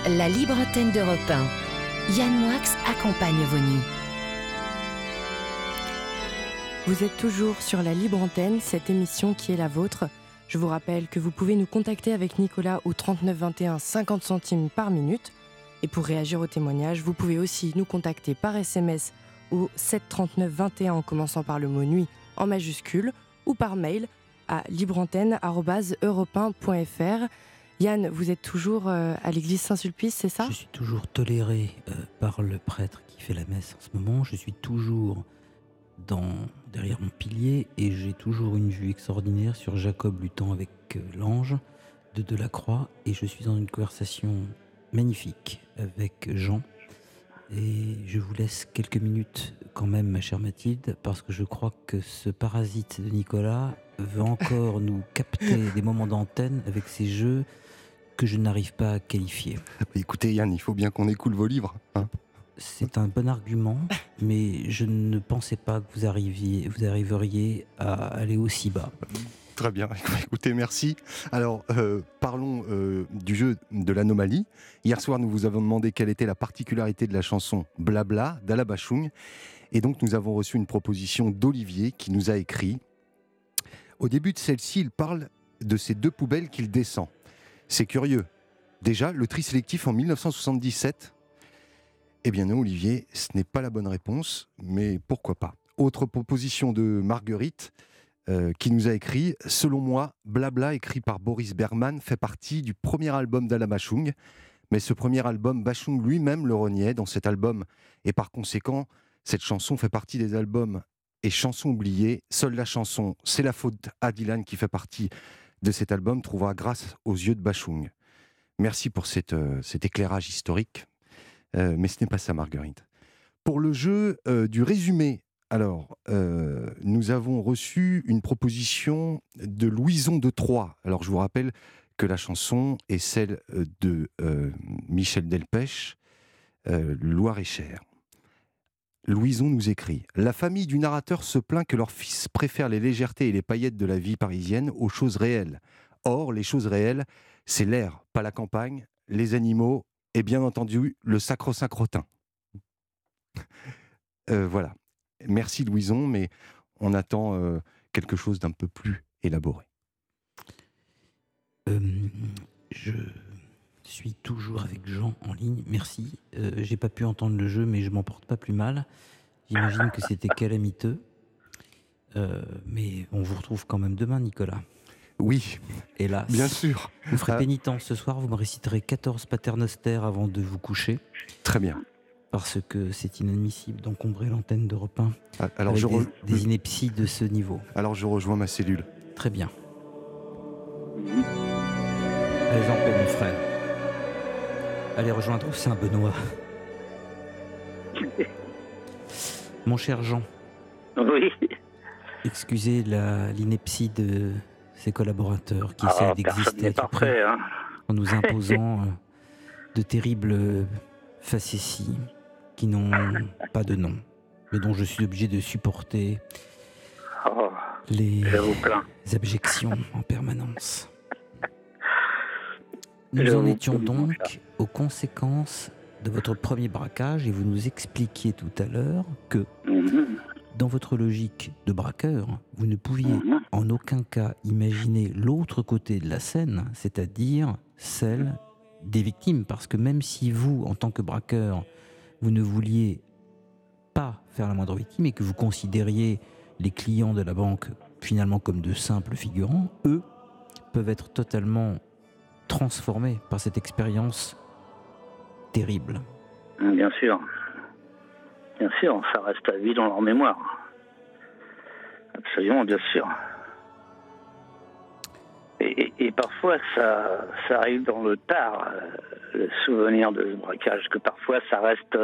La libre antenne d'Europe 1. Yann Moix accompagne vos nuits. Vous êtes toujours sur la libre antenne, cette émission qui est la vôtre. Je vous rappelle que vous pouvez nous contacter avec Nicolas au 39 21 50 centimes par minute. Et pour réagir au témoignage, vous pouvez aussi nous contacter par SMS au 7 39 21 en commençant par le mot nuit en majuscule ou par mail à libreantenne@europe1.fr. Yann, vous êtes toujours à l'église Saint-Sulpice, c'est ça ? Je suis toujours toléré par le prêtre qui fait la messe en ce moment. Je suis toujours derrière mon pilier et j'ai toujours une vue extraordinaire sur Jacob luttant avec l'ange de Delacroix. Et je suis dans une conversation magnifique avec Jean. Et je vous laisse quelques minutes quand même, ma chère Mathilde, parce que je crois que ce parasite de Nicolas veut encore nous capter des moments d'antenne avec ses jeux que je n'arrive pas à qualifier. Écoutez Yann, il faut bien qu'on écoule vos livres. C'est un bon argument, mais je ne pensais pas que vous arriveriez à aller aussi bas. Très bien, écoutez, merci. Alors, parlons du jeu de l'anomalie. Hier soir, nous vous avons demandé quelle était la particularité de la chanson Blabla d'Ala Bachung. Et donc, nous avons reçu une proposition d'Olivier qui nous a écrit. Au début de celle-ci, il parle de ces deux poubelles qu'il descend. C'est curieux. Déjà, le tri sélectif en 1977. Eh bien non, Olivier, ce n'est pas la bonne réponse, mais pourquoi pas. Autre proposition de Marguerite, qui nous a écrit « Selon moi, Blabla, écrit par Boris Bergman, fait partie du premier album d'Ala Bachung. Mais ce premier album, Bachung lui-même le reniait dans cet album. Et par conséquent, cette chanson fait partie des albums et chansons oubliées. Seule la chanson « C'est la faute à Dylan » qui fait partie de cet album trouvera grâce aux yeux de Bachung. » Merci pour cet éclairage historique. Mais ce n'est pas ça, Marguerite. Pour le jeu du résumé, alors, nous avons reçu une proposition de Louison de Troyes. Alors, je vous rappelle que la chanson est celle de Michel Delpech, Loir-et-Cher. Louison nous écrit « La famille du narrateur se plaint que leur fils préfère les légèretés et les paillettes de la vie parisienne aux choses réelles. Or, les choses réelles, c'est l'air, pas la campagne, les animaux et bien entendu le sacro-saint crottin. » Voilà. Merci Louison, mais on attend quelque chose d'un peu plus élaboré. Je suis toujours avec Jean en ligne, merci. J'ai pas pu entendre le jeu, mais je m'en porte pas plus mal. J'imagine que c'était calamiteux. Mais on vous retrouve quand même demain, Nicolas. Oui, hélas. Bien sûr. Vous ferez pénitence ce soir, vous me réciterez 14 paternosters avant de vous coucher. Très bien. Parce que c'est inadmissible d'encombrer l'antenne d'Europe 1 alors avec des inepties de ce niveau. Alors je rejoins ma cellule. Très bien. Allez en paix, mon frère. Allez rejoindre Saint-Benoît. Mon cher Jean. Oui. Excusez l'ineptie de ses collaborateurs qui essaient d'exister à tout prix en nous imposant de terribles facéties qui n'ont pas de nom, mais dont je suis obligé de supporter les abjections en permanence. Nous en étions donc aux conséquences de votre premier braquage et vous nous expliquiez tout à l'heure que dans votre logique de braqueur, vous ne pouviez en aucun cas imaginer l'autre côté de la scène, c'est-à-dire celle des victimes, parce que même si vous, en tant que braqueur, vous ne vouliez pas faire la moindre victime et que vous considériez les clients de la banque finalement comme de simples figurants, eux peuvent être totalement transformés par cette expérience terrible. Bien sûr. Bien sûr, ça reste à vie dans leur mémoire. Absolument, bien sûr. Et parfois, ça arrive dans le tard, le souvenir de ce braquage, que parfois ça reste,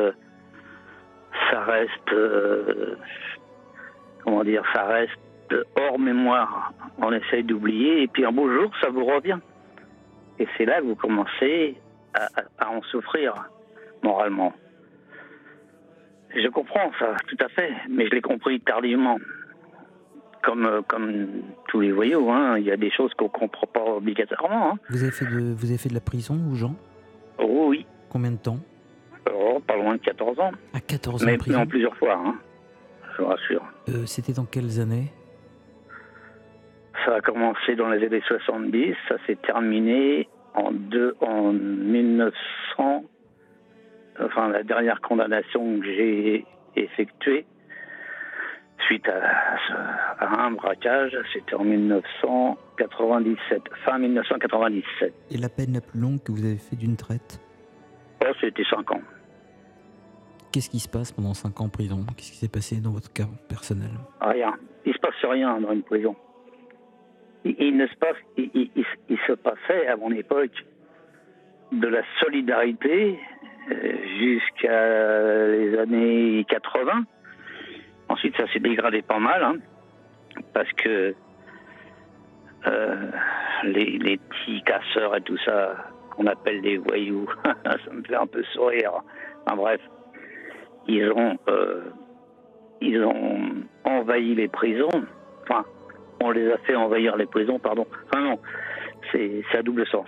hors mémoire. On essaye d'oublier, et puis un beau jour, ça vous revient. Et c'est là que vous commencez à en souffrir, moralement. Je comprends ça, tout à fait, mais je l'ai compris tardivement. Comme tous les voyous, hein. Il y a des choses qu'on ne comprend pas obligatoirement. Hein. Vous avez fait de la prison, ou Jean ? Oh oui, Combien de temps? Pas loin de 14 ans. À 14 ans mais en prison? Mais en plusieurs fois, hein, je vous rassure. C'était dans quelles années? Ça a commencé dans les années 70, ça s'est terminé en 1900. Enfin, la dernière condamnation que j'ai effectuée suite à un braquage, c'était en 1997, fin 1997. Et la peine la plus longue que vous avez fait d'une traite? Oh, c'était 5 ans. Qu'est-ce qui se passe pendant 5 ans en prison? Qu'est-ce qui s'est passé dans votre cas personnel? Rien. Il se passe rien dans une prison. Il se passait, à mon époque, de la solidarité jusqu'à les années 80. Ensuite, ça s'est dégradé pas mal, hein, parce que les petits casseurs et tout ça, qu'on appelle des voyous, ça me fait un peu sourire. Enfin, bref, ils ont envahi les prisons. Enfin, on les a fait envahir les prisons, pardon. Enfin non, c'est à double sens.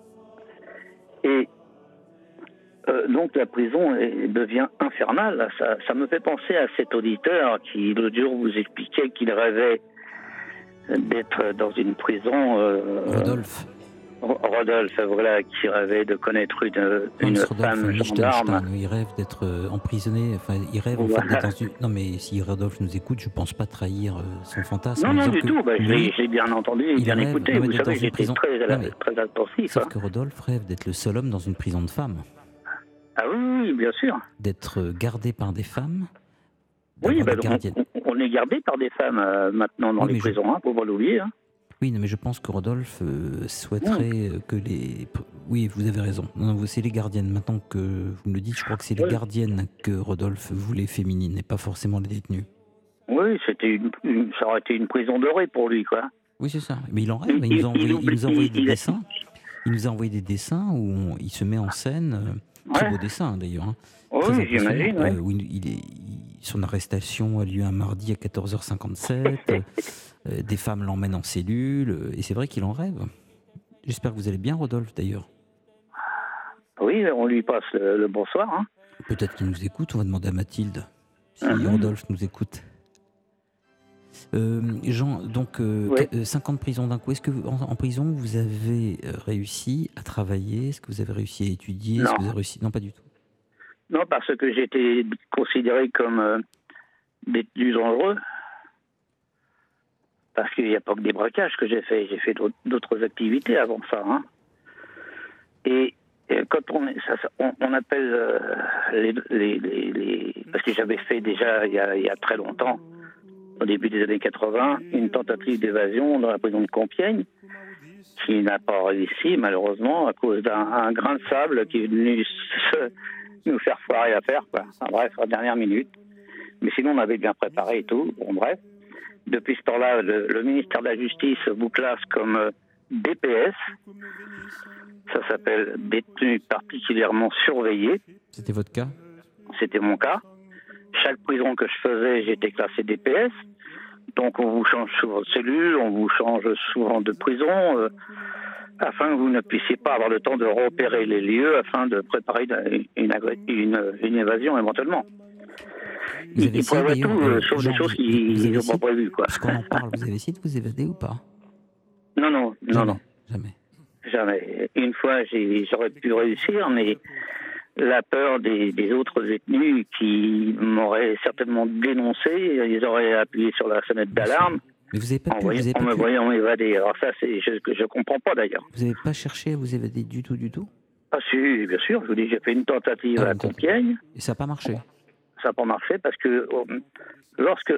Et donc la prison devient infernale. Ça me fait penser à cet auditeur qui l'autre jour vous expliquait qu'il rêvait d'être dans une prison. Rodolphe, voilà, qui rêvait de connaître une femme gendarme. Il rêve d'être emprisonné, enfin, il rêve en fait d'être dans une... Non mais si Rodolphe nous écoute, je pense pas trahir son fantasme. Non, du tout, je l'ai bien entendu, bien écouté, vous savez, j'étais très attentif. Sauf que Rodolphe rêve d'être le seul homme dans une prison de femmes. Ah oui, bien sûr. D'être gardé par des femmes. Oui, on est gardé par des femmes maintenant dans les prisons, faut pas l'oublier. Hein. Oui, mais je pense que Rodolphe souhaiterait que les... Oui, vous avez raison. Non, c'est les gardiennes. Maintenant que vous me le dites, je crois que c'est les gardiennes que Rodolphe voulait féminines et pas forcément les détenus. Oui, ça aurait été une prison dorée pour lui, quoi. Oui, c'est ça. Mais il en rêve. Il nous a envoyé des dessins. Il nous a envoyé des dessins où il se met en scène. Très beau dessin, d'ailleurs. Hein. Oui, j'imagine. Où son arrestation a lieu un mardi à 14h57. Des femmes l'emmènent en cellule, et c'est vrai qu'il en rêve. J'espère que vous allez bien, Rodolphe, d'ailleurs. Oui, on lui passe le bonsoir. Hein. Peut-être qu'il nous écoute, on va demander à Mathilde si Rodolphe nous écoute. Jean, donc 5 ans de prison d'un coup. Est-ce que en prison, vous avez réussi à travailler? Est-ce que vous avez réussi à étudier? Est-ce que vous avez réussi... Non, pas du tout. Non, parce que j'ai été considéré comme détenu dangereux. Parce qu'il n'y a pas que des braquages que j'ai fait d'autres activités avant ça. Hein. Et quand on appelle parce que j'avais fait déjà il y a très longtemps, au début des années 80, une tentative d'évasion dans la prison de Compiègne, qui n'a pas réussi malheureusement à cause d'un grain de sable qui est venu nous faire foirer l'affaire, quoi. Enfin, bref, à la dernière minute. Mais sinon on avait bien préparé et tout. Bon, bref. Depuis ce temps-là, le ministère de la Justice vous classe comme DPS. Ça s'appelle détenu particulièrement surveillé. C'était votre cas? C'était mon cas. Chaque prison que je faisais, j'étais classé DPS. Donc on vous change souvent de cellule, on vous change souvent de prison, afin que vous ne puissiez pas avoir le temps de repérer les lieux, afin de préparer une évasion éventuellement. Ils prévoient tout, sauf des choses qu'ils n'ont pas prévues, quoi. Parce qu'on en parle, vous avez essayé de vous évader ou pas? Non. Jamais. Une fois, j'aurais pu réussir, mais la peur des autres détenus qui m'auraient certainement dénoncé, ils auraient appuyé sur la sonnette d'alarme. Mais vous avez pas en me voyant m'évader. Alors ça, c'est que je comprends pas d'ailleurs. Vous n'avez pas cherché à vous évader du tout? Ah si, bien sûr. Je vous dis, j'ai fait une tentative à Compiègne. Et ça n'a pas marché? Ça n'a pas marché parce que lorsque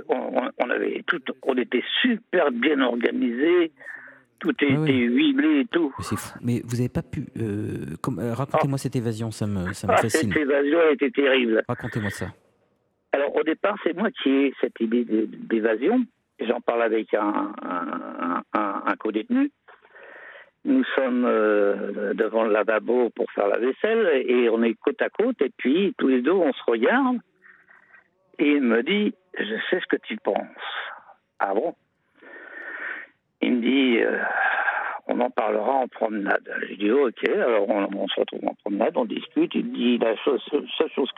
on était super bien organisé, tout était huilé et tout. Mais c'est fou. Mais vous n'avez pas pu... racontez-moi cette évasion, ça me fascine. Cette évasion a été terrible. Racontez-moi ça. Alors au départ, c'est moi qui ai cette idée d'évasion. J'en parle avec un co-détenu. Nous sommes devant le lavabo pour faire la vaisselle et on est côte à côte et puis tous les deux on se regarde et il me dit « Je sais ce que tu penses. » Ah bon? Il me dit « On on en parlera en promenade. J'ai dit, ok, alors on se retrouve en promenade, on discute, il dit, la seule chose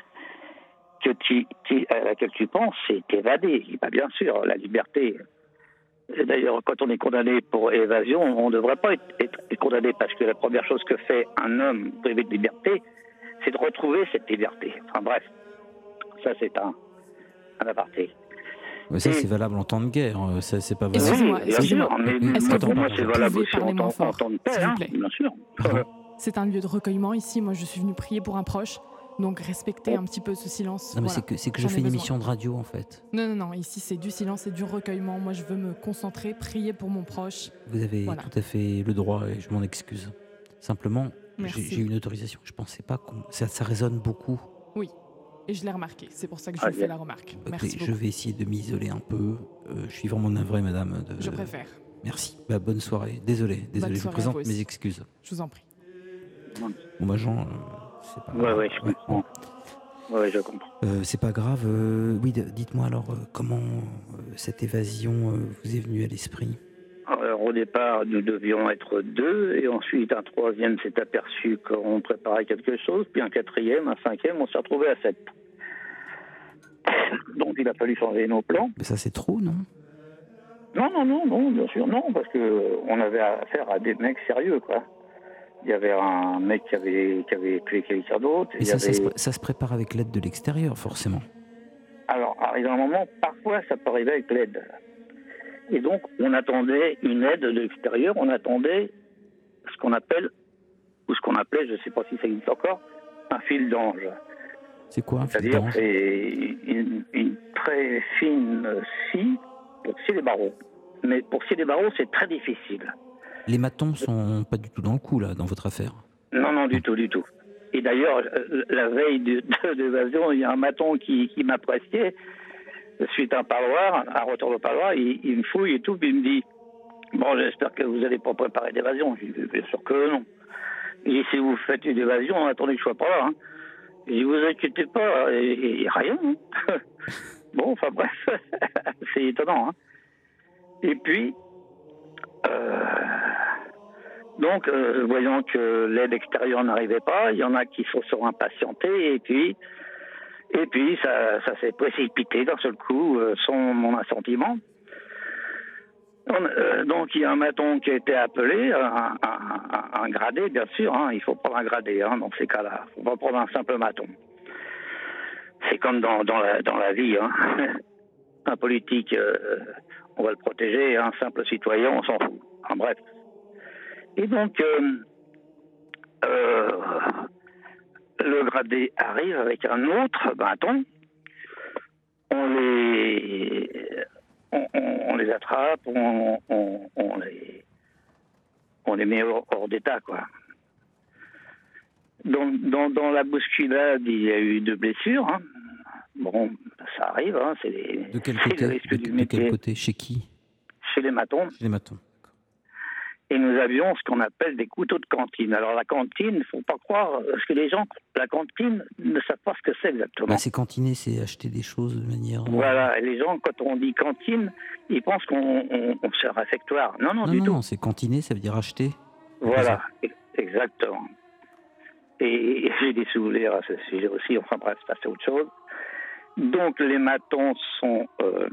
à laquelle tu penses, c'est t'évader. Il dit, bah, bien sûr, la liberté. Et d'ailleurs, quand on est condamné pour évasion, on ne devrait pas être condamné, parce que la première chose que fait un homme privé de liberté, c'est de retrouver cette liberté. Enfin bref, ça c'est un aparté. Mais ça, c'est valable en temps de guerre, ça, c'est pas valable. Excusez-moi, bien sûr, mais est-ce que pour moi, c'est valable aussi parler moins en fort, temps de paix, s'il vous plaît. bien sûr. C'est un lieu de recueillement ici. Moi, je suis venue prier pour un proche. Donc, respectez un petit peu ce silence. Non, mais voilà. c'est que je fais une émission de radio, en fait. Non. Ici, c'est du silence et du recueillement. Moi, je veux me concentrer, prier pour mon proche. Vous avez tout à fait le droit et je m'en excuse. Simplement, j'ai une autorisation. Je pensais pas ça résonne beaucoup. Oui, et je l'ai remarqué. C'est pour ça que je vous fais la remarque. Merci beaucoup. Je vais essayer de m'isoler un peu. Je suis vraiment navré, madame. Je préfère. Merci. Bonne soirée. Désolé. Je vous présente mes excuses. Je vous en prie. Bon, Jean, c'est pas... Ouais, je comprends. Ouais, je comprends. C'est pas grave. Oui, dites-moi alors, comment cette évasion vous est venue à l'esprit ? Alors, au départ, nous devions être 2, et ensuite un 3e s'est aperçu qu'on préparait quelque chose, puis un 4e, un 5e, on s'est retrouvé à 7. Donc il a fallu changer nos plans. Mais ça, c'est trop, non ? Non, bien sûr, non, parce qu'on avait affaire à des mecs sérieux, quoi. Il y avait un mec qui avait tué quelqu'un d'autre. Mais ça se prépare avec l'aide de l'extérieur, forcément. Alors, arrivé un moment, parfois, ça peut arriver avec l'aide. Et donc, on attendait une aide de l'extérieur, on attendait ce qu'on appelle, ou ce qu'on appelait, je ne sais pas si ça existe encore, un fil d'ange. C'est quoi un fil d'ange ? C'est-à-dire une très fine scie pour scier les barreaux. Mais pour scier les barreaux, c'est très difficile. Les matons sont pas du tout dans le coup, là, dans votre affaire. Non, du tout. Et d'ailleurs, la veille de l'évasion, il y a un maton qui m'appréciait. Suite à un retour de parloir, il me fouille et tout, puis il me dit « Bon, j'espère que vous n'allez pas préparer d'évasion. » Je dis « Bien sûr que non. » Il dit « Si vous faites une évasion, attendez que je sois pas là. » Je dis « Vous inquiétez pas, et rien. » Bon, enfin bref, c'est étonnant. Et puis, donc, voyant que l'aide extérieure n'arrivait pas, il y en a qui se sont impatientés, et puis ça s'est précipité d'un seul coup, sans mon assentiment. Donc, il y a un maton qui a été appelé, un gradé, bien sûr. Il faut prendre un gradé dans ces cas-là. Il ne faut pas prendre un simple maton. C'est comme dans la vie. Un politique, on va le protéger. Un simple citoyen, on s'en fout. Bref. Et donc, le gradé arrive avec un autre bâton. On les attrape, on les met hors d'état, quoi. Dans la bousculade, il y a eu 2 blessures. Bon, ça arrive, c'est de quel côté, de quel côté ? Chez qui ? Chez les matons. Chez les matons. Et nous avions ce qu'on appelle des couteaux de cantine. Alors la cantine, il ne faut pas croire, parce que les gens, la cantine, ne savent pas ce que c'est exactement. C'est cantiner, c'est acheter des choses de manière... Voilà, et les gens, quand on dit cantine, ils pensent qu'on c'est un réfectoire. Non, du tout. Non, c'est cantiner, ça veut dire acheter. Voilà, exactement. Et j'ai des souvenirs à ce sujet aussi, enfin bref, c'est autre chose. Donc les matons sont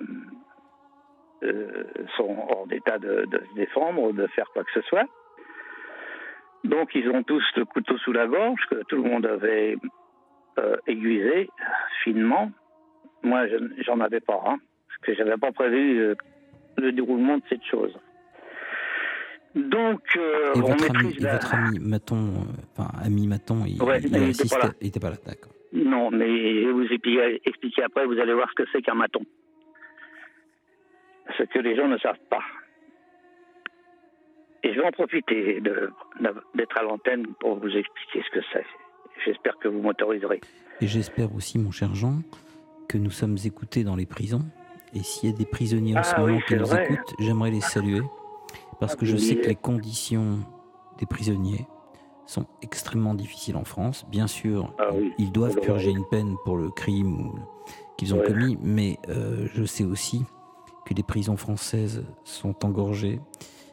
hors d'état de se défendre ou de faire quoi que ce soit. Donc ils ont tous le couteau sous la gorge, que tout le monde avait aiguisé finement. Moi, j'en avais pas, parce que j'avais pas prévu le déroulement de cette chose. Donc, et votre ami Maton, ami Maton, il n'était pas là, d'accord. Non, mais je vais vous expliquer après, vous allez voir ce que c'est qu'un maton. Ce que les gens ne savent pas. Et je vais en profiter d'être à l'antenne pour vous expliquer ce que c'est. J'espère que vous m'autoriserez. Et j'espère aussi, mon cher Jean, que nous sommes écoutés dans les prisons. Et s'il y a des prisonniers en ce moment qui nous écoutent, j'aimerais les saluer. Parce que je sais que les conditions des prisonniers sont extrêmement difficiles en France. Bien sûr, ils doivent purger une peine pour le crime qu'ils ont commis, mais je sais aussi que les prisons françaises sont engorgées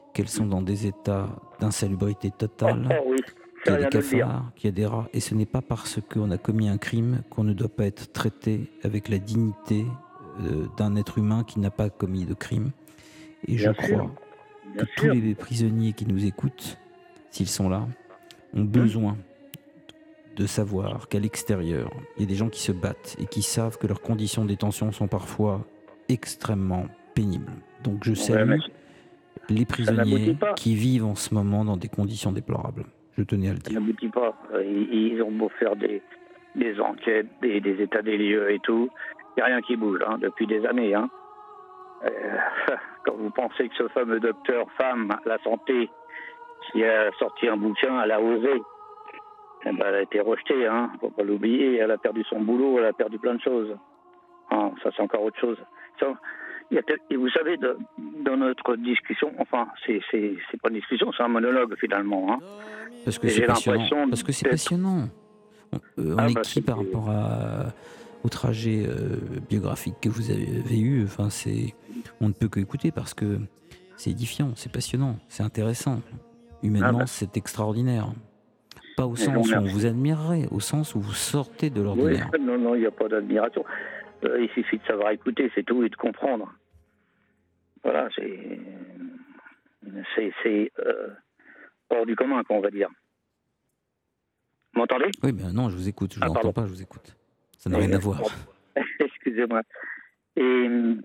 qu'elles sont dans des états d'insalubrité totale, oui. qu'il y a des cafards, qu'il y a des rats. Et ce n'est pas parce qu'on a commis un crime qu'on ne doit pas être traité avec la dignité d'un être humain qui n'a pas commis de crime. Et je crois que tous les prisonniers qui nous écoutent, s'ils sont là, ont besoin de savoir qu'à l'extérieur, il y a des gens qui se battent et qui savent que leurs conditions de détention sont parfois extrêmement pénibles. Donc je salue les prisonniers qui vivent en ce moment dans des conditions déplorables. Je tenais à le dire. Ça n'aboutit pas. Ils ont beau faire des enquêtes, des états des lieux et tout. Il n'y a rien qui bouge depuis des années. Quand vous pensez que ce fameux docteur femme à la santé qui a sorti un bouquin, elle a osé. Elle a été rejetée, il ne faut pas l'oublier. Elle a perdu son boulot, elle a perdu plein de choses. Ça, c'est encore autre chose. Et vous savez, dans notre discussion, enfin, c'est pas une discussion, c'est un monologue finalement. Parce que c'est passionnant. Parce que c'est passionnant. On est qui par rapport au trajet biographique que vous avez eu? Enfin, on ne peut que écouter parce que c'est édifiant, c'est passionnant, c'est intéressant. Humainement, c'est extraordinaire. Pas au sens où on vous admirerait, au sens où vous sortez de l'ordinaire. Oui, non, il n'y a pas d'admiration. Il suffit de savoir écouter, c'est tout, et de comprendre. Voilà, c'est hors du commun, on va dire. Vous m'entendez? Oui, mais non, je vous écoute, je vous entends pas, je vous écoute. Ça n'a rien à voir. Excusez-moi. Et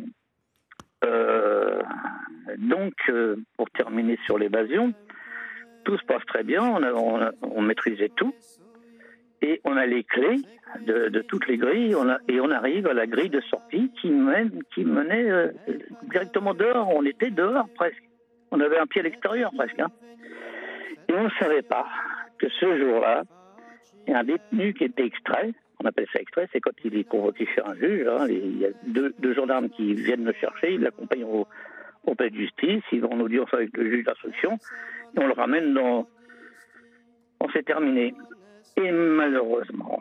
donc, pour terminer sur l'évasion, tout se passe très bien, on maîtrisait tout, et on a les clés de toutes les grilles, et on arrive à la grille de sortie qui menait directement dehors. On était dehors presque. On avait un pied à l'extérieur presque. Et on ne savait pas que ce jour-là, il y a un détenu qui était extrait. On appelle ça extrait, c'est quand il est convoqué chez un juge. Il y a deux gendarmes qui viennent le chercher, ils l'accompagnent au palais de justice, ils vont en audience avec le juge d'instruction, et on le ramène dans... On s'est terminé. Et malheureusement,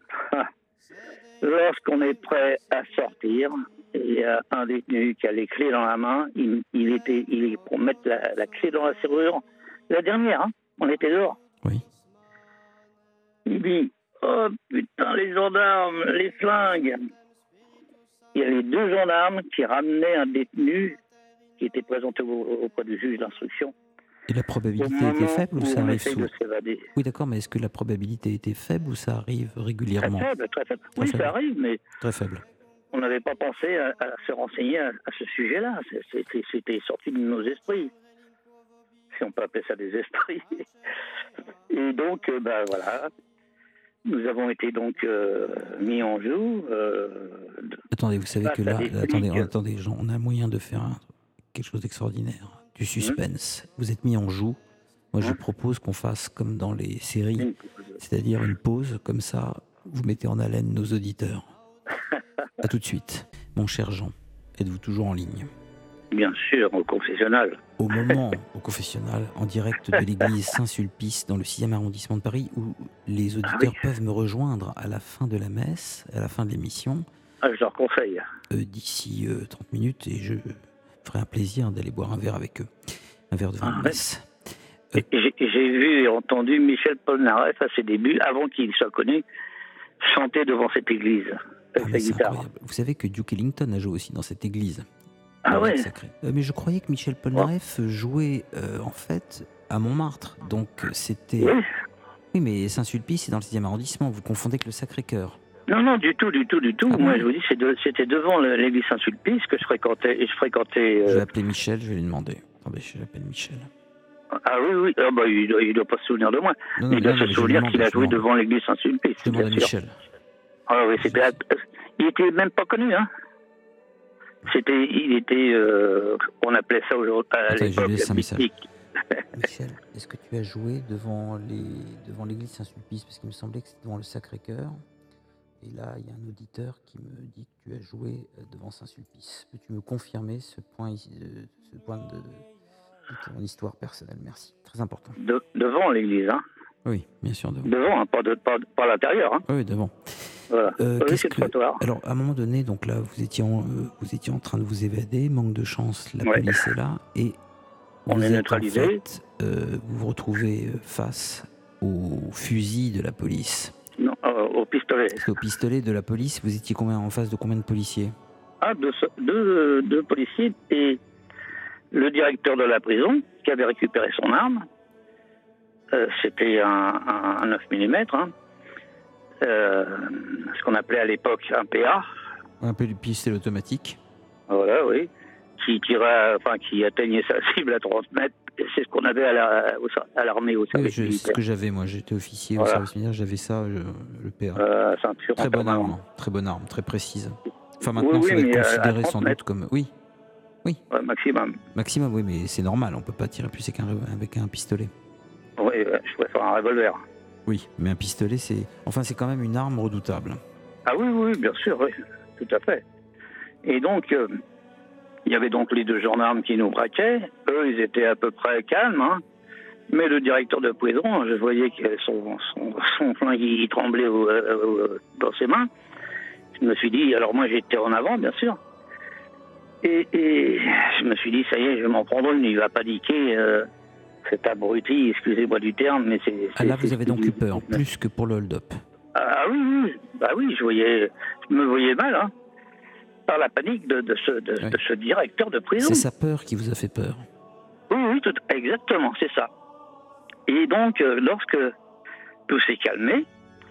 lorsqu'on est prêt à sortir, il y a un détenu qui a les clés dans la main, il est pour mettre la clé dans la serrure, la dernière, on était dehors. Oui. Il dit, oh putain, les gendarmes, les flingues. Il y a les deux gendarmes qui ramenaient un détenu qui était présenté auprès du juge d'instruction. Et la probabilité était faible ou ça arrive souvent? Oui, d'accord, mais est-ce que la probabilité était faible ou ça arrive régulièrement? Très faible. Oui, ça arrive, mais très faible. On n'avait pas pensé à se renseigner à ce sujet-là. C'était sorti de nos esprits, si on peut appeler ça des esprits. Et donc, voilà, nous avons été donc mis en joue. Attendez, vous savez que là, attendez, Jean, on a moyen de faire quelque chose d'extraordinaire. Du suspense. Vous êtes mis en joue. Moi, je propose qu'on fasse comme dans les séries, c'est-à-dire une pause, comme ça, vous mettez en haleine nos auditeurs. À tout de suite. Mon cher Jean, êtes-vous toujours en ligne? Bien sûr, au confessionnal. Au confessionnal, en direct de l'église Saint-Sulpice, dans le 6e arrondissement de Paris, où les auditeurs peuvent me rejoindre à la fin de la messe, à la fin de l'émission. Je leur conseille. D'ici 30 minutes, et je ferai un plaisir d'aller boire un verre avec eux. Un verre de vin de messe. J'ai vu et entendu Michel Polnareff à ses débuts, avant qu'il soit connu, chanter devant cette église avec sa guitare. Incroyable. Vous savez que Duke Ellington a joué aussi dans cette église. Ah ouais. Sacré. Mais je croyais que Michel Polnareff jouait en fait à Montmartre. Donc c'était... Oui, mais Saint-Sulpice, c'est dans le 6e arrondissement. Vous confondez avec le Sacré-Cœur. Non, du tout. Ah, moi, je vous dis, c'était devant l'église Saint-Sulpice que je fréquentais. Je vais appeler Michel, je vais lui demander. Attendez, je l'appelle Michel. Ah oui. Il doit pas se souvenir de moi. Il doit se souvenir qu'il a joué devant l'église Saint-Sulpice. Je demande à Michel. Ah oui, il était même pas connu, Il était, on appelait ça aujourd'hui à l'époque mystique. Michel, est-ce que tu as joué devant l'église Saint-Sulpice? Parce qu'il me semblait que c'était devant le Sacré-Cœur. Et là, il y a un auditeur qui me dit que tu as joué devant Saint-Sulpice. Peux-tu me confirmer ce point de ton histoire personnelle? Merci. Très important. Devant l'église, Oui, bien sûr, devant. Devant, pas à l'intérieur, Oui, devant. Voilà. C'est le trottoir. Alors, à un moment donné, donc là, vous étiez en train de vous évader. Manque de chance, la police est là. Et On est neutralisé. En fait, vous vous retrouvez face au fusil de la police. Non, au pistolet. Parce qu'au pistolet de la police, vous étiez en face de combien de policiers? Ah, deux policiers et le directeur de la prison qui avait récupéré son arme. C'était un 9 mm, hein. Ce qu'on appelait à l'époque un PA. Un peu du pistolet automatique. Voilà, oui. Qui atteignait sa cible à 30 mètres. C'est ce qu'on avait à l'armée, au service c'est militaire. ce que j'avais, moi. J'étais officier au service militaire, j'avais ça, le PA. Ceinture très bonne arme, très précise. Enfin, maintenant, ça va être considéré sans doute comme... Oui. Ouais, maximum. Maximum, oui, mais c'est normal, on peut pas tirer plus avec un pistolet. Oui, je préfère un revolver. Oui, mais un pistolet, c'est quand même une arme redoutable. Ah oui, bien sûr, oui, tout à fait. Et donc, il y avait donc les deux gendarmes qui nous braquaient. Eux, ils étaient à peu près calmes, hein. Mais le directeur de prison, je voyais que son flingue, il tremblait dans ses mains. Je me suis dit, alors moi j'étais en avant, bien sûr. Et je me suis dit, ça y est, je vais m'en prendre une, il va paniquer. Cet abruti, excusez-moi du terme, mais c'est... là, vous avez donc eu peur, plus que pour le hold-up. Ah oui, je me voyais mal, hein, par la panique de ce directeur de prison. C'est sa peur qui vous a fait peur. Oui, exactement, c'est ça. Et donc, lorsque tout s'est calmé,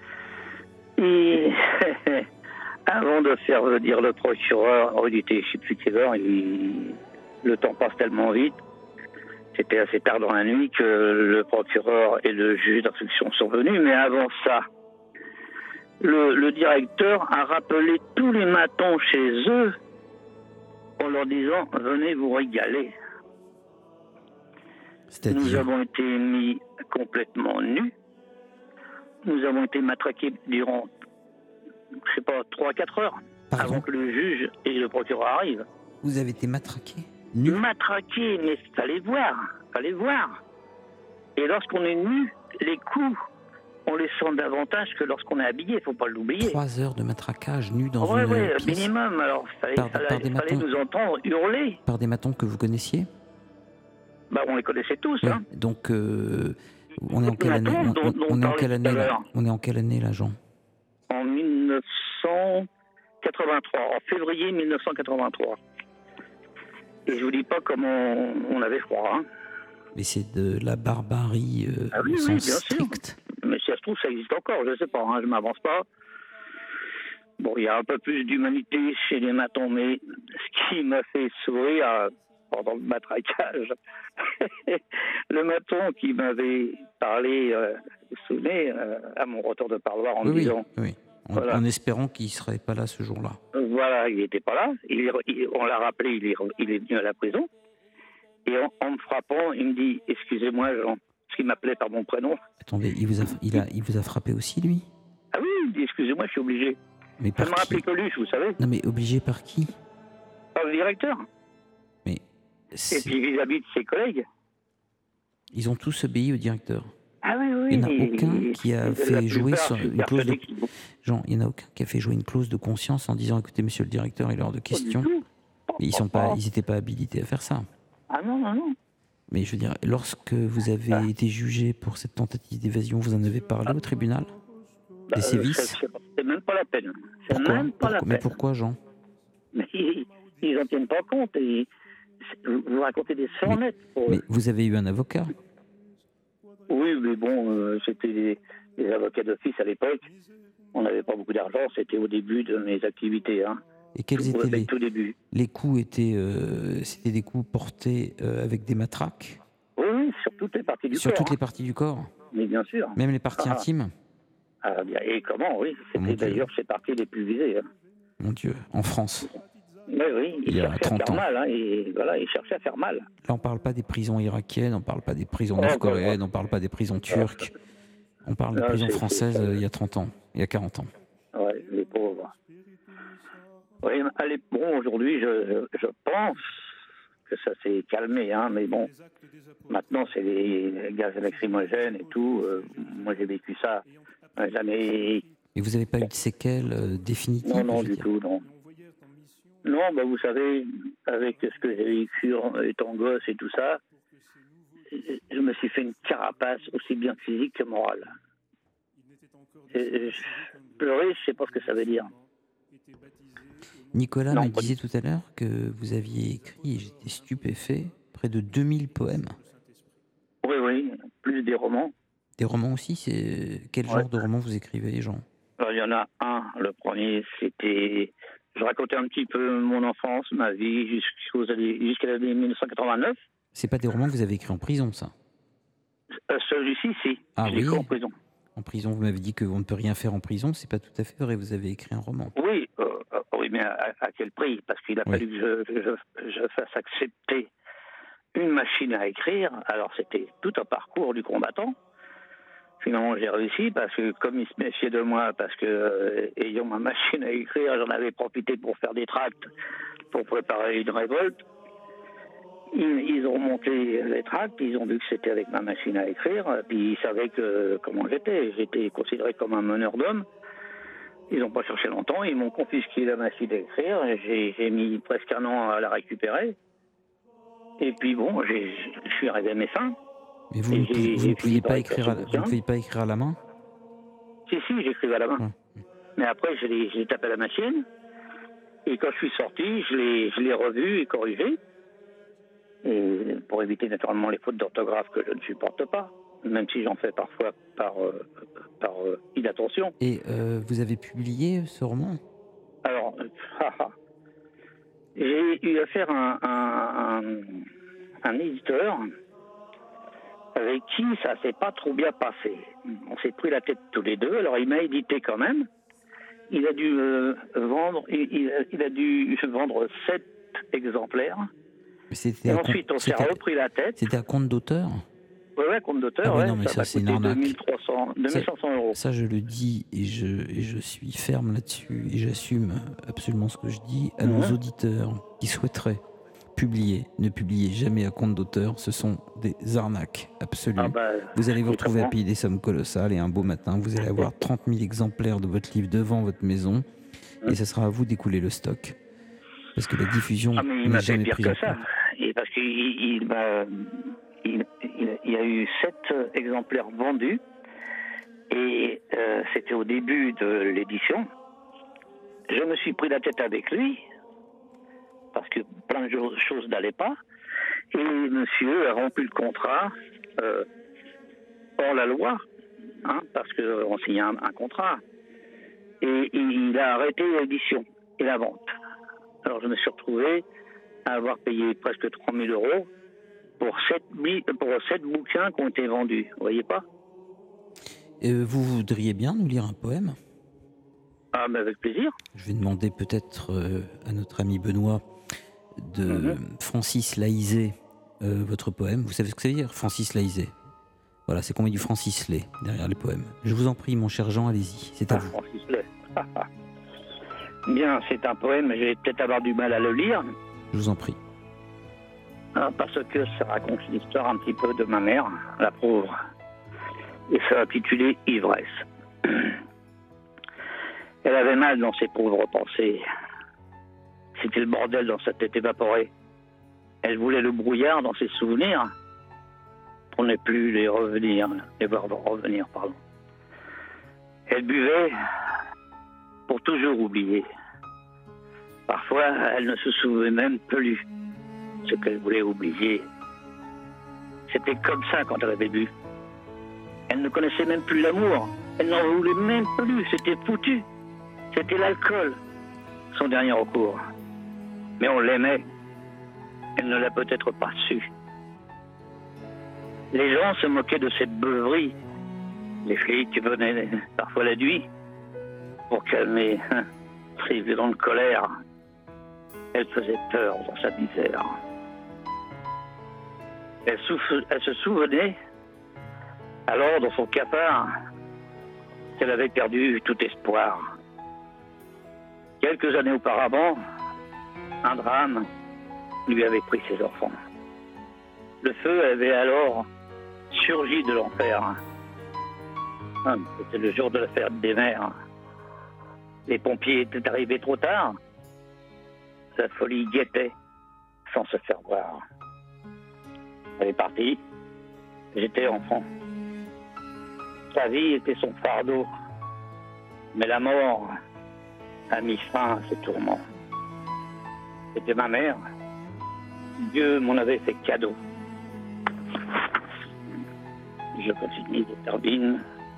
et avant de faire venir le procureur, il était, je ne sais plus quelle heure, le temps passe tellement vite. C'était assez tard dans la nuit que le procureur et le juge d'instruction sont venus, mais avant ça, le directeur a rappelé tous les matons chez eux en leur disant « Venez vous régaler ». Nous avons été mis complètement nus. Nous avons été matraqués durant, je sais pas, 3-4 heures avant que le juge et le procureur arrivent. Vous avez été matraqués? Matraqués, mais fallait voir. Et lorsqu'on est nu, les coups, on les sent davantage que lorsqu'on est habillé, il faut pas l'oublier. 3 heures de matraquage nu dans une pièce. Minimum. Alors, fallait nous entendre hurler. Par des matons que vous connaissiez? On les connaissait tous. Oui. Hein. Donc, on est en quelle année? On est en quelle année, là, Jean? En 1983, en février 1983. Et je vous dis pas comment on avait froid. Hein. Mais c'est de la barbarie oui, bien strict. Sûr. Mais si ça se trouve, ça existe encore, je sais pas, hein, je m'avance pas. Bon, il y a un peu plus d'humanité chez les matons, mais ce qui m'a fait sourire pendant le matraquage, le maton qui m'avait parlé, vous vous souvenez, à mon retour de parloir en disant... Oui. En espérant qu'il ne serait pas là ce jour-là. Voilà, il n'était pas là. On l'a rappelé, il est venu à la prison. Et en me frappant, il me dit « Excusez-moi, Jean », parce qu'il m'appelait par mon prénom. Attendez, il vous a frappé aussi, lui? Ah oui, il me dit « Excusez-moi, je suis obligé ». Mais par ça me rappelait Coluche, vous savez. Non, mais obligé par qui? Par le directeur. Mais et puis vis-à-vis de ses collègues. Ils ont tous obéi au directeur. Ah oui. Il n'y en a aucun qui a fait jouer une clause de... Jean, il n'y en a aucun qui a fait jouer une clause de conscience en disant « Écoutez, monsieur le directeur, il est hors de question ». Ils n'étaient pas habilités à faire ça. Ah non. Mais je veux dire, lorsque vous avez été jugé pour cette tentative d'évasion, vous en avez parlé au tribunal? Des sévices? C'est même pas la peine. Mais pourquoi, Jean? Mais ils n'en tiennent pas compte. Et vous racontez des sornettes. Mais vous avez eu un avocat? Oui, mais bon, c'était des avocats d'office à l'époque. On n'avait pas beaucoup d'argent, c'était au début de mes activités. Hein. Et quels étaient tout début. Les coups c'était des coups portés avec des matraques? Oui, sur toutes les parties du corps. Sur toutes les parties du corps? Mais bien sûr. Même les parties intimes? Et comment, oui. C'était d'ailleurs ces parties les plus visées. Hein. Mon Dieu, en France? Oui, il y a 30 ans. Mal, hein, et voilà, il cherchait à faire mal. Là, on ne parle pas des prisons irakiennes, on ne parle pas des prisons nord-coréennes, on ne parle pas des prisons turques. On parle des prisons françaises il y a 30 ans, il y a 40 ans. Oui, les pauvres. Oui, bon, aujourd'hui, je pense que ça s'est calmé, hein, mais bon, maintenant, c'est les gaz lacrymogènes et tout. Moi, j'ai vécu ça jamais. Et vous n'avez pas eu de séquelles définitives? Non, du tout, non. Non, vous savez, avec ce que j'ai vécu étant gosse et tout ça, je me suis fait une carapace aussi bien physique que morale. Pleurer, je ne sais pas ce que ça veut dire. Nicolas me disait tout à l'heure que vous aviez écrit, et j'étais stupéfait, près de 2000 poèmes. Oui, plus des romans. Des romans aussi, c'est quel genre de romans vous écrivez, les gens? Alors, il y en a un. Le premier, c'était... Je racontais un petit peu mon enfance, ma vie, jusqu'à l'année 1989. C'est pas des romans que vous avez écrits en prison, ça? Celui-ci, si. Ah je l'ai oui, écrit en prison. En prison, vous m'avez dit qu'on ne peut rien faire en prison, c'est pas tout à fait vrai, vous avez écrit un roman. Oui, mais à quel prix? Parce qu'il a fallu que je fasse accepter une machine à écrire. Alors, c'était tout un parcours du combattant. Finalement, j'ai réussi parce que, comme ils se méfiaient de moi, parce que, ayant ma machine à écrire, j'en avais profité pour faire des tracts, pour préparer une révolte. Ils ont monté les tracts, ils ont vu que c'était avec ma machine à écrire, puis ils savaient comment j'étais. J'étais considéré comme un meneur d'hommes. Ils n'ont pas cherché longtemps, ils m'ont confisqué la machine à écrire. J'ai mis presque un an à la récupérer. Et puis bon, je suis arrivé à mes fins. Mais vous ne pouviez pas écrire à la main? Si, j'écrivais à la main. Mais après, je l'ai tapé à la machine. Et quand je suis sorti, je l'ai revu et corrigé. Et pour éviter naturellement les fautes d'orthographe que je ne supporte pas, même si j'en fais parfois par inattention. Et vous avez publié ce roman? Alors, j'ai eu affaire à un éditeur avec qui ça s'est pas trop bien passé. On s'est pris la tête tous les deux. Alors il m'a édité quand même. Il a dû vendre 7 exemplaires. Et ensuite on s'est repris la tête. C'était à compte d'auteur? Oui, compte d'auteur. Ah oui, non, mais ça c'est une arnaque. 2500 euros. Ça je le dis et je suis ferme là-dessus et j'assume absolument ce que je dis à nos auditeurs qui souhaiteraient publier. Ne publiez jamais à compte d'auteur, ce sont des arnaques absolues. Vous allez vous retrouver à payer des sommes colossales et un beau matin, vous allez avoir 30 000 exemplaires de votre livre devant votre maison et ça sera à vous d'écouler le stock. Parce que la diffusion n'est jamais prise en compte. Et parce qu'il y a eu 7 exemplaires vendus et c'était au début de l'édition. Je me suis pris la tête avec lui parce que plein de choses n'allaient pas. Et monsieur a rompu le contrat hors la loi, parce qu'on signait un contrat. Et il a arrêté l'édition et la vente. Alors je me suis retrouvé à avoir payé presque 3 000 euros pour 7 bouquins qui ont été vendus. Vous voyez pas? Vous voudriez bien nous lire un poème? Ah, mais avec plaisir. Je vais demander peut-être à notre ami Benoît de Francis Laizé, votre poème. Vous savez ce que ça veut dire, Francis Laizé? Voilà, c'est qu'on met du Francis Lay derrière les poèmes. Je vous en prie, mon cher Jean, allez-y, c'est à vous. Francis Lay. Bien, c'est un poème, je vais peut-être avoir du mal à le lire. Je vous en prie. Parce que ça raconte l'histoire un petit peu de ma mère, la pauvre. Et ça est intitulé Ivresse. Elle avait mal dans ses pauvres pensées. C'était le bordel dans sa tête évaporée. Elle voulait le brouillard dans ses souvenirs pour ne plus les voir revenir. Elle buvait pour toujours oublier. Parfois, elle ne se souvenait même plus ce qu'elle voulait oublier. C'était comme ça quand elle avait bu. Elle ne connaissait même plus l'amour. Elle n'en voulait même plus. C'était foutu. C'était l'alcool, son dernier recours. Mais on l'aimait. Elle ne l'a peut-être pas su. Les gens se moquaient de cette beuverie. Les flics venaient parfois la nuit pour calmer ses violentes colères. Elle faisait peur dans sa misère. Elle se souvenait alors dans son cafard qu'elle avait perdu tout espoir. Quelques années auparavant, un drame lui avait pris ses enfants. Le feu avait alors surgi de l'enfer. C'était le jour de la fête des mères. Les pompiers étaient arrivés trop tard. La folie guettait sans se faire voir. Elle est partie J'étais enfant. Sa vie était son fardeau. Mais la mort a mis fin à ce tourment. C'était ma mère. Dieu m'en avait fait cadeau. Je continue de terminer.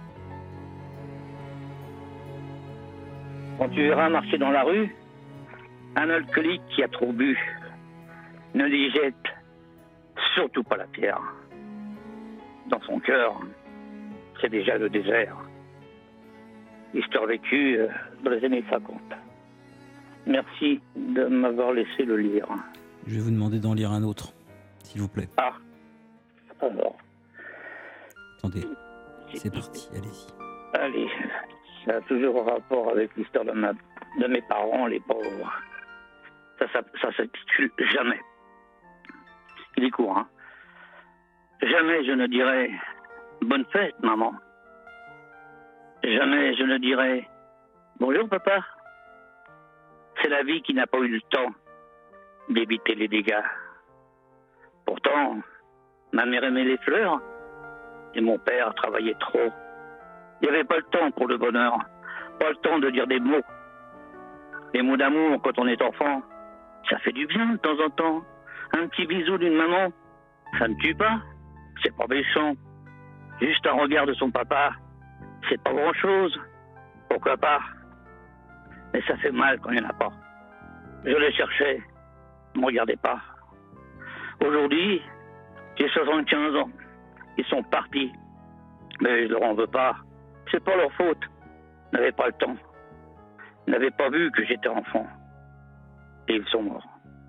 Quand tu verras marcher dans la rue, un alcoolique qui a trop bu, ne lui jette surtout pas la pierre. Dans son cœur, c'est déjà le désert. Histoire vécue dans les années 50. Merci de m'avoir laissé le lire. Je vais vous demander d'en lire un autre, s'il vous plaît. Ah, alors. Attendez, c'est parti, allez-y. Allez, ça a toujours un rapport avec l'histoire de mes parents, les pauvres. Ça s'intitule Jamais. Il est court, hein. Jamais je ne dirai bonne fête, maman. Jamais je ne dirai bonjour, papa. C'est la vie qui n'a pas eu le temps d'éviter les dégâts. Pourtant, ma mère aimait les fleurs et mon père travaillait trop. Il n'y avait pas le temps pour le bonheur, pas le temps de dire des mots. Les mots d'amour, quand on est enfant, ça fait du bien de temps en temps. Un petit bisou d'une maman, ça ne tue pas, c'est pas méchant. Juste un regard de son papa, c'est pas grand-chose. Pourquoi pas? Mais ça fait mal quand il n'y en a pas. Je les cherchais, ne me regardez pas. Aujourd'hui, j'ai 75 ans. Ils sont partis. Mais je leur en veux pas. C'est pas leur faute. Ils n'avaient pas le temps. Ils n'avaient pas vu que j'étais enfant. Et ils sont morts.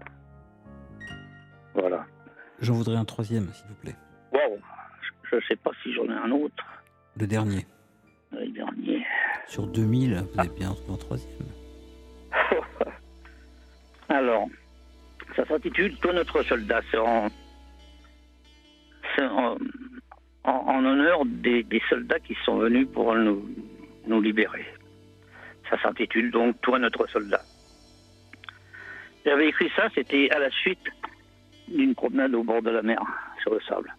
Voilà. J'en voudrais un troisième, s'il vous plaît. Wow. Je sais pas si j'en ai un autre. Le dernier. Le dernier. Sur 2000, vous êtes bien en troisième. Alors, ça s'intitule Toi notre soldat. C'est en honneur des soldats qui sont venus pour nous libérer. Ça s'intitule donc Toi notre soldat. J'avais écrit ça, c'était à la suite d'une promenade au bord de la mer, sur le sable.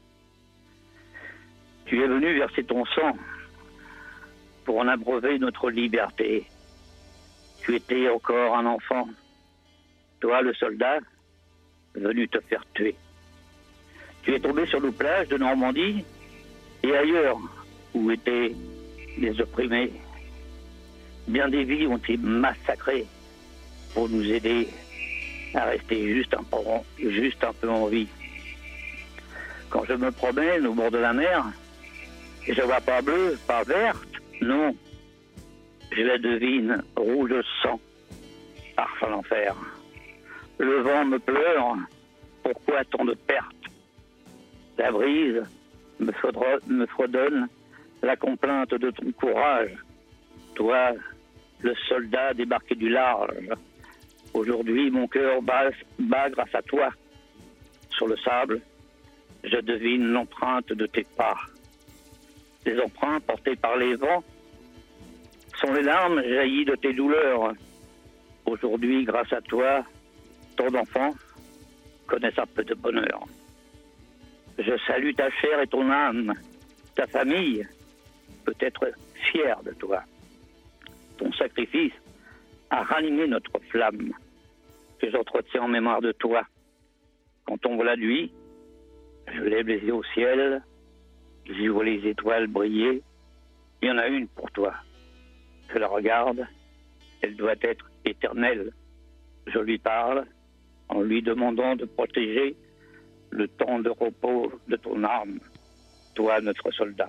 Tu es venu verser ton sang pour en abreuver notre liberté. Tu étais encore un enfant. Toi, le soldat, venu te faire tuer. Tu es tombé sur nos plages de Normandie et ailleurs, où étaient les opprimés. Bien des vies ont été massacrées pour nous aider à rester juste un peu en vie. Quand je me promène au bord de la mer, je vois pas bleu, pas verte, non. Je la devine rouge sang, parfum l'enfer. Le vent me pleure, pourquoi tant de pertes? La brise me fredonne la complainte de ton courage. Toi, le soldat débarqué du large. Aujourd'hui, mon cœur bat grâce à toi. Sur le sable, je devine l'empreinte de tes pas. Les empreintes portées par les vents sont les larmes jaillies de tes douleurs. Aujourd'hui, grâce à toi, ton enfant connaît un peu de bonheur. Je salue ta chair et ton âme. Ta famille peut être fière de toi. Ton sacrifice a ranimé notre flamme que j'entretiens en mémoire de toi. Quand on voit la nuit, je lève les yeux au ciel, j'y vois les étoiles briller. Il y en a une pour toi. Je la regarde, elle doit être éternelle. Je lui parle en lui demandant de protéger le temps de repos de ton arme, toi, notre soldat.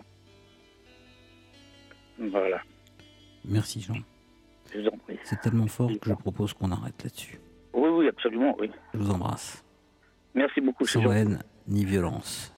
Voilà. Merci Jean. Je vous en prie. C'est tellement fort que je propose qu'on arrête là-dessus. Oui, absolument, oui. Je vous embrasse. Merci beaucoup. Sans haine ni violence.